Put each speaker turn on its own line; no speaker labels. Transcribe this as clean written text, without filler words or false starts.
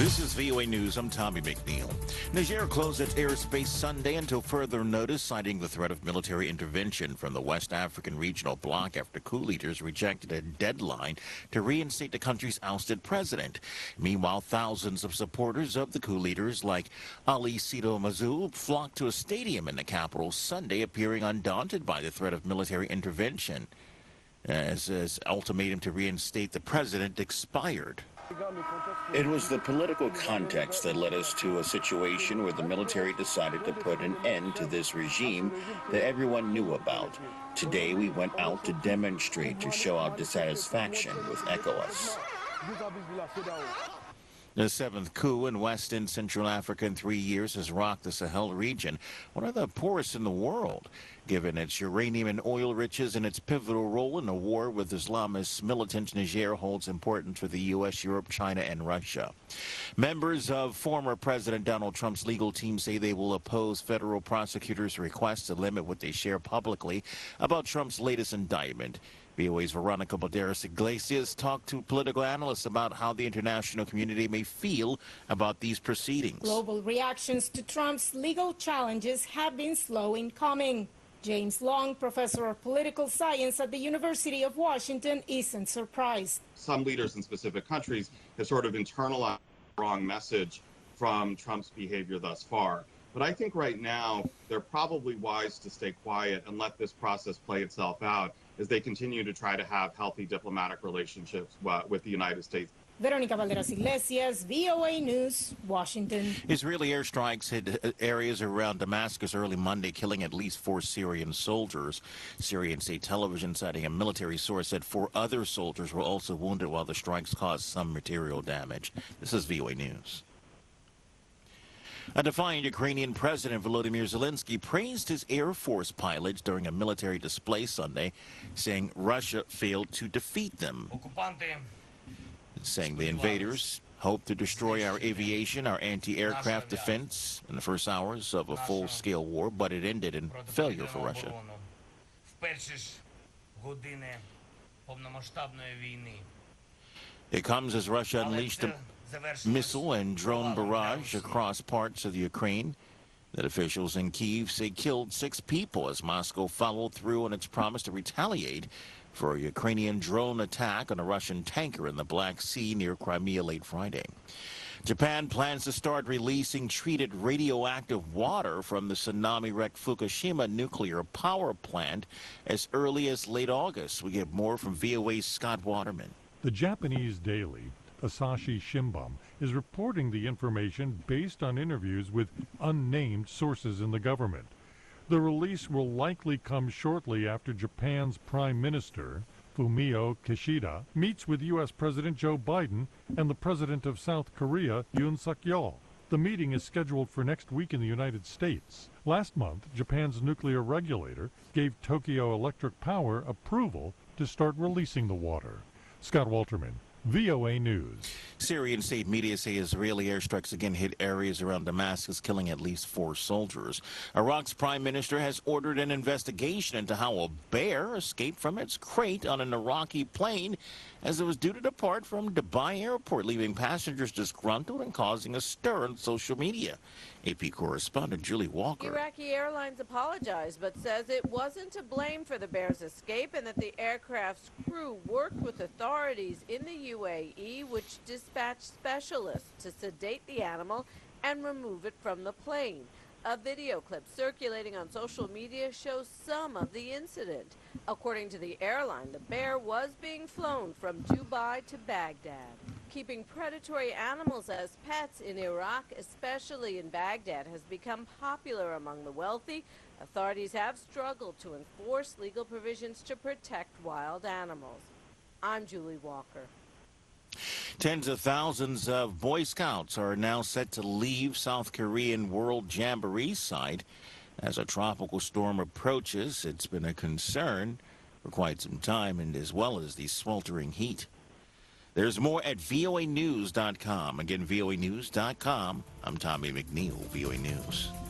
This is VOA News. I'm Tommy McNeil. Niger closed its airspace Sunday until further notice, citing the threat of military intervention from the West African regional bloc after coup leaders rejected a deadline to reinstate the country's ousted president. Meanwhile, thousands of supporters of the coup leaders, like Ali Sido Mazoub, flocked to a stadium in the capital Sunday, appearing undaunted by the threat of military intervention, as his ultimatum to reinstate the president expired.
It was the political context that led us to a situation where the military decided to put an end to this regime that everyone knew about. Today we went out to demonstrate, to show our dissatisfaction with ECOWAS.
The seventh coup in West and Central Africa in 3 years has rocked the Sahel region, one of the poorest in the world. Given its uranium and oil riches and its pivotal role in the war with Islamist militants, Niger holds importance for the U.S., Europe, China, and Russia. Members of former President Donald Trump's legal team say they will oppose federal prosecutors' request to limit what they share publicly about Trump's latest indictment. VOA's Veronica Balderas Iglesias talked to political analysts about how the international community may feel about these proceedings.
Global reactions to Trump's legal challenges have been slow in coming. James Long, professor of political science at the University of Washington, isn't surprised.
Some leaders in specific countries have sort of internalized the wrong message from Trump's behavior thus far. But I think right now they're probably wise to stay quiet and let this process play itself out as they continue to try to have healthy diplomatic relationships with the United States.
Veronica Balderas Iglesias, VOA News, Washington.
Israeli airstrikes hit areas around Damascus early Monday, killing at least 4 Syrian soldiers. Syrian state television, citing a military source, said 4 other soldiers were also wounded while the strikes caused some material damage. This is VOA News. A defiant Ukrainian President Volodymyr Zelensky praised his Air Force pilots during a military display Sunday, saying Russia failed to defeat them. Saying the invaders hoped to destroy our aviation, our anti-aircraft defense in the first hours of a full-scale war, but it ended in failure for Russia. It comes as Russia unleashed a missile and drone barrage across parts of the Ukraine that officials in Kyiv say killed 6 people as Moscow followed through on its promise to retaliate for a Ukrainian drone attack on a Russian tanker in the Black Sea near Crimea late Friday. Japan plans to start releasing treated radioactive water from the tsunami-wrecked Fukushima nuclear power plant as early as late August. We get more from VOA's Scott Waterman.
The Japanese daily Asahi Shimbun is reporting the information based on interviews with unnamed sources in the government. The release will likely come shortly after Japan's Prime Minister, Fumio Kishida, meets with U.S. President Joe Biden and the President of South Korea, Yoon Suk-yeol. The meeting is scheduled for next week in the United States. Last month, Japan's nuclear regulator gave Tokyo Electric Power approval to start releasing the water. Scott Walterman, VOA News.
Syrian state media say Israeli airstrikes again hit areas around Damascus, killing at least 4 soldiers. Iraq's prime minister has ordered an investigation into how a bear escaped from its crate on an Iraqi plane as it was due to depart from Dubai airport, leaving passengers disgruntled and causing a stir on social media. AP correspondent Julie Walker.
Iraqi Airlines apologized but says it wasn't to blame for the bear's escape and that the aircraft's crew worked with authorities in the UAE, which dispatched specialists to sedate the animal and remove it from the plane. A video clip circulating on social media shows some of the incident. According to the airline, the bear was being flown from Dubai to Baghdad. Keeping predatory animals as pets in Iraq, especially in Baghdad, has become popular among the wealthy. Authorities have struggled to enforce legal provisions to protect wild animals. I'm Julie Walker.
Tens of thousands of Boy Scouts are now set to leave South Korean World Jamboree site as a tropical storm approaches. It's been a concern for quite some time, and as well as the sweltering heat. There's more at voanews.com. Again, voanews.com. I'm Tommy McNeil, VOA News.